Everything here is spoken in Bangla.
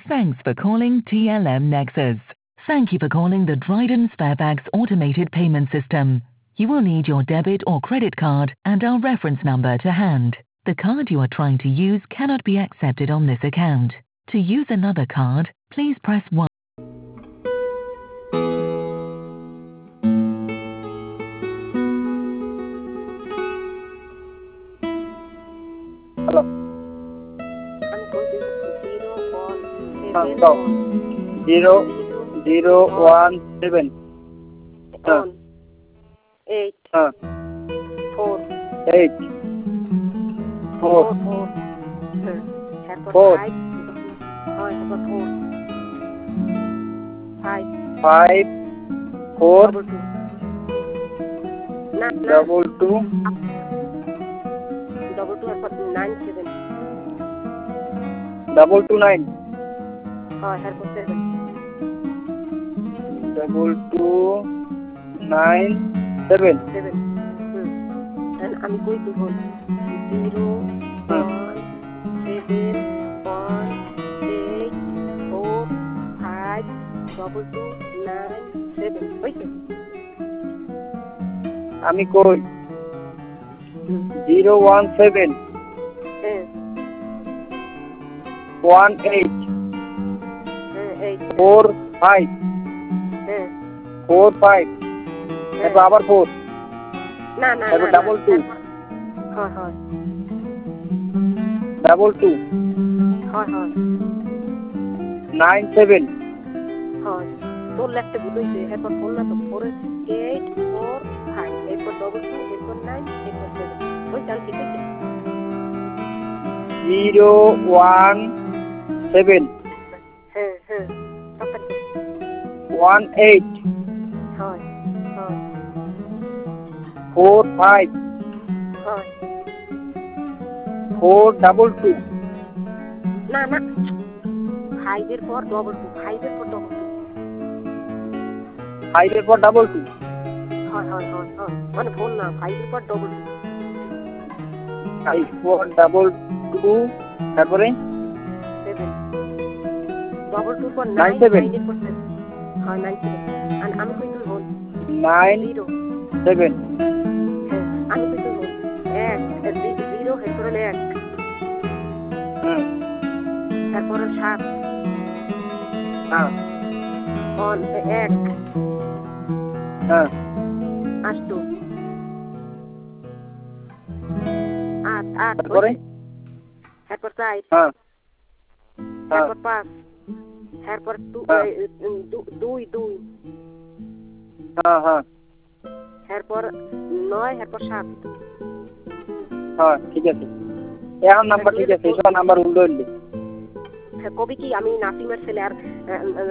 Thanks for calling TLM Nexus. Thank you for calling the Dryden Sparebags automated payment system. You will need your debit or credit card and our reference number to hand. The card you are trying to use cannot be accepted on this account. To use another card, please press 1. Hello. I'm going to 0 1 7 on 8 4 4 8 4 4 4 5 5 4 double 2 double 2 9 7 double 2 9 7 double 2 9 7 and I'm going to hold 0 1 7 1 8 4 5 double 2 9 7 okay আমি কই 0 1 7 1 8 4 5 4 5 এরপর আবার 4 না এরপর ডাবল 2 হয় ডাবল 2 হয় 9 7 হয় তোর লেখতে বুঝাইছে এরপর ফোন না তো 4 8 4 5 এরপর double 2 এরপর 9 এরপর 7 ওই চাল ঠিক আছে 0 1 7 তাড়াতাড়ি 1 8 হয় 4 5 4 double 2 না 5 এর পর double 2 5 এর পর double 2 5 এর পর ডাবল 2 হয় মানে ফোন না 5 এর পর double 2 5 4 ডাবল 2 তারপরে 7 double 2 পর 9 7 9 এর পর 7 হয় 9 7 and আমি কই তুই হল 9 0 7 আমি কই তুই হল 1 0 এর পর 1 তারপরে 7 হ্যাঁ on 1 হ্যাঁ 8 তারপরে এরপর 4 হ্যাঁ এরপর 5 এরপর 2 হ্যাঁ এরপর 9 এরপর 7 হ্যাঁ ঠিক আছে এখন নাম্বার ঠিক আছে এটা নাম্বার উল্টো হইলে কবি কি আমি নাসিমের ছেলে আর